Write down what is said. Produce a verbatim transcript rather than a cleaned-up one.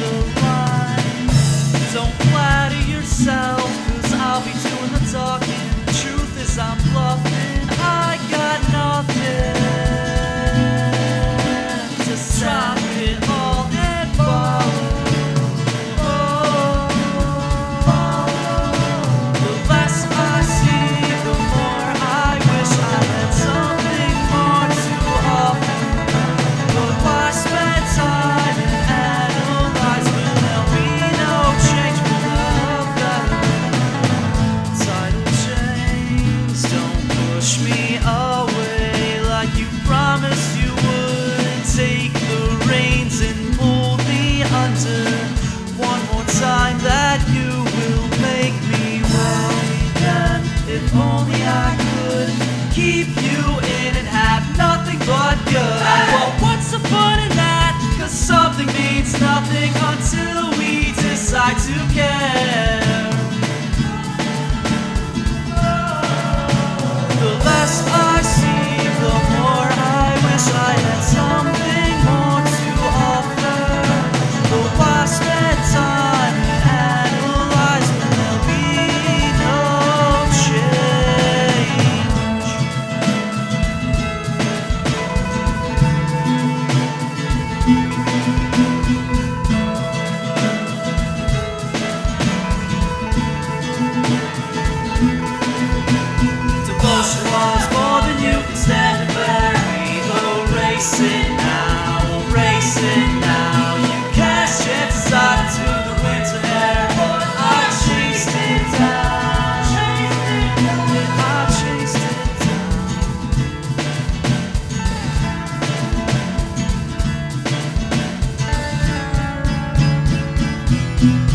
the line. Don't flatter yourself, cause I'll be doing the talking. The truth is I'm bluffing, I got nothing to stop it all and follow. The less I see, the more I wish I had something more to offer. But why spend time and analyze when there'll be no change for the better? Tidal chains don't push me away like you promised you would. Take the reins and pull me under. One more time that you will make me well again. If only I could keep you in and have nothing but good. Well, what's the fun in that? Cause something means nothing until we decide to care. The less I see, the more I wish I had something more to offer. But why spend time and analyze when there'll be no change? Devotion was more than you can stand to bear. We erase it now, erase it now. You cast it aside to the winter air, but I chased it down. I chased it down.